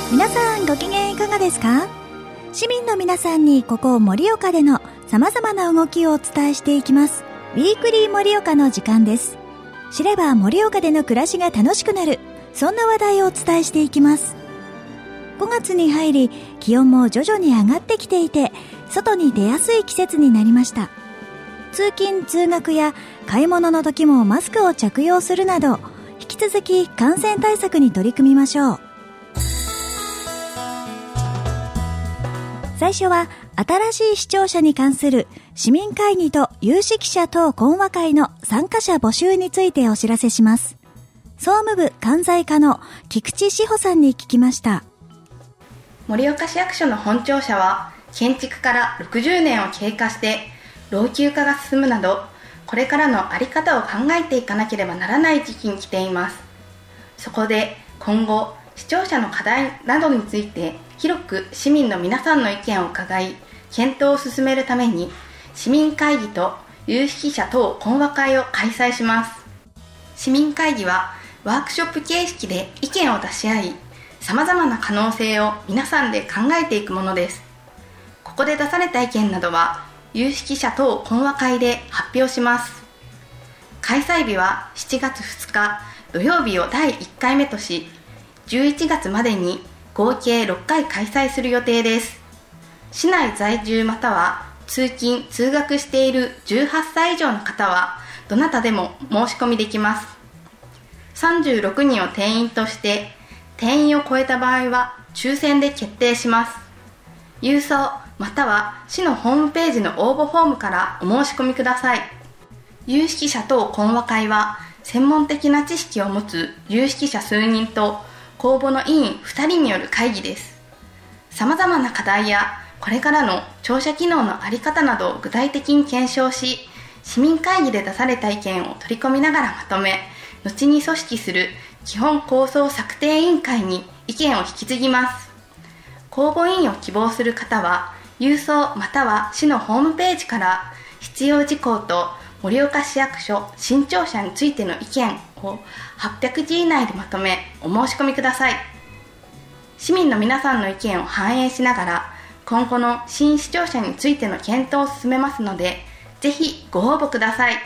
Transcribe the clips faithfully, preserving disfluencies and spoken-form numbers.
皆さんご機嫌いかがですか？市民の皆さんにここ盛岡での様々な動きをお伝えしていきますウィークリー盛岡の時間です。知れば盛岡での暮らしが楽しくなる、そんな話題をお伝えしていきます。ごがつに入り気温も徐々に上がってきていて、外に出やすい季節になりました。通勤通学や買い物の時もマスクを着用するなど、引き続き感染対策に取り組みましょう。最初は新しい市庁舎に関する市民会議と有識者等懇話会の参加者募集についてお知らせします。総務部関西課の菊池志保さんに聞きました。 盛岡市役所の本庁舎は建築からろくじゅうねんを経過して老朽化が進むなど、これからの在り方を考えていかなければならない時期に来ています。そこで今後市庁舎の課題などについて広く市民の皆さんの意見を伺い、検討を進めるために市民会議と有識者等懇話会を開催します。市民会議はワークショップ形式で意見を出し合い、様々な可能性を皆さんで考えていくものです。ここで出された意見などは有識者等懇話会で発表します。開催日はしちがつふつか土曜日をだいいっかいめとし、じゅういちがつまでに合計ろっかい開催する予定です。市内在住または通勤通学しているじゅうはっさい以上の方はどなたでも申し込みできます。さんじゅうろくにんを定員として、定員を超えた場合は抽選で決定します。郵送または市のホームページの応募フォームからお申し込みください。有識者等懇話会は専門的な知識を持つ有識者数人と公募の委員ふたりによる会議です。様々な課題やこれからの庁舎機能の在り方などを具体的に検証し、市民会議で出された意見を取り込みながらまとめ、後に組織する基本構想策定委員会に意見を引き継ぎます。公募委員を希望する方は郵送または市のホームページから必要事項と盛岡市役所新庁舎についての意見をはっぴゃくじ以内でまとめお申し込みください。市民の皆さんの意見を反映しながら今後の新市庁舎についての検討を進めますので、ぜひご応募ください。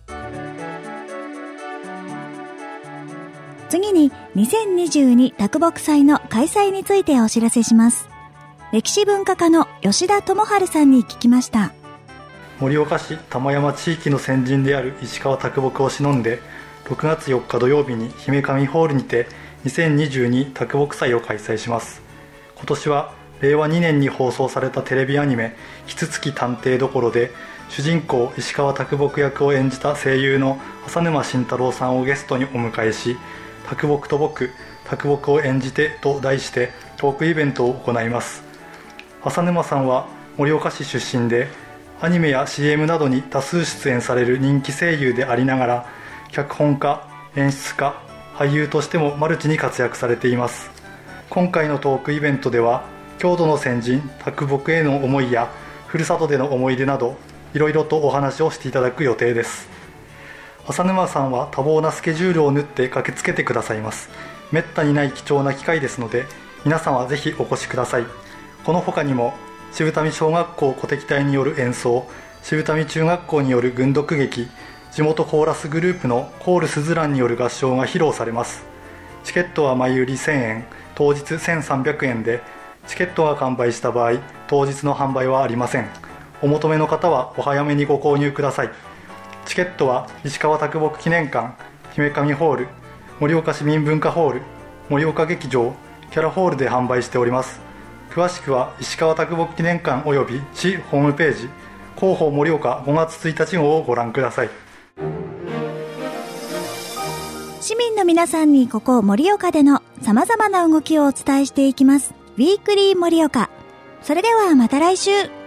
次ににせんにじゅうに啄木祭の開催についてお知らせします。歴史文化課の吉田智春さんに聞きました。 盛岡市玉山地域の先人である石川啄木を偲んで、ろくがつよっか土曜日に姫上ホールにてにせんにじゅうに啄木祭を開催します。今年はれいわにねんに放送されたテレビアニメ「キツツキ探偵どころ」で主人公石川啄木役を演じた声優の浅沼慎太郎さんをゲストにお迎えし、啄木と僕、啄木を演じてと題してトークイベントを行います。浅沼さんは盛岡市出身で、アニメや シーエム などに多数出演される人気声優でありながら、脚本家、演出家、俳優としてもマルチに活躍されています。今回のトークイベントでは、郷土の先人啄木への思いやふるさとでの思い出など、いろいろとお話をしていただく予定です。浅沼さんは多忙なスケジュールを縫って駆けつけてくださいます。めったにない貴重な機会ですので、皆様はぜひお越しください。この他にも渋民小学校鼓笛隊による演奏、渋民中学校による軍読劇、地元コーラスグループのコールスズランによる合唱が披露されます。チケットは前売りせんえん、当日せんさんびゃくえんで、チケットが完売した場合、当日の販売はありません。お求めの方はお早めにご購入ください。チケットは石川啄木記念館、姫上ホール、盛岡市民文化ホール、盛岡劇場、キャラホールで販売しております。詳しくは石川啄木記念館および市ホームページ、広報盛岡ごがつついたち号をご覧ください。 市民の皆さんにここ盛岡での様々な動きをお伝えしていきます。ウィークリー盛岡。それではまた来週。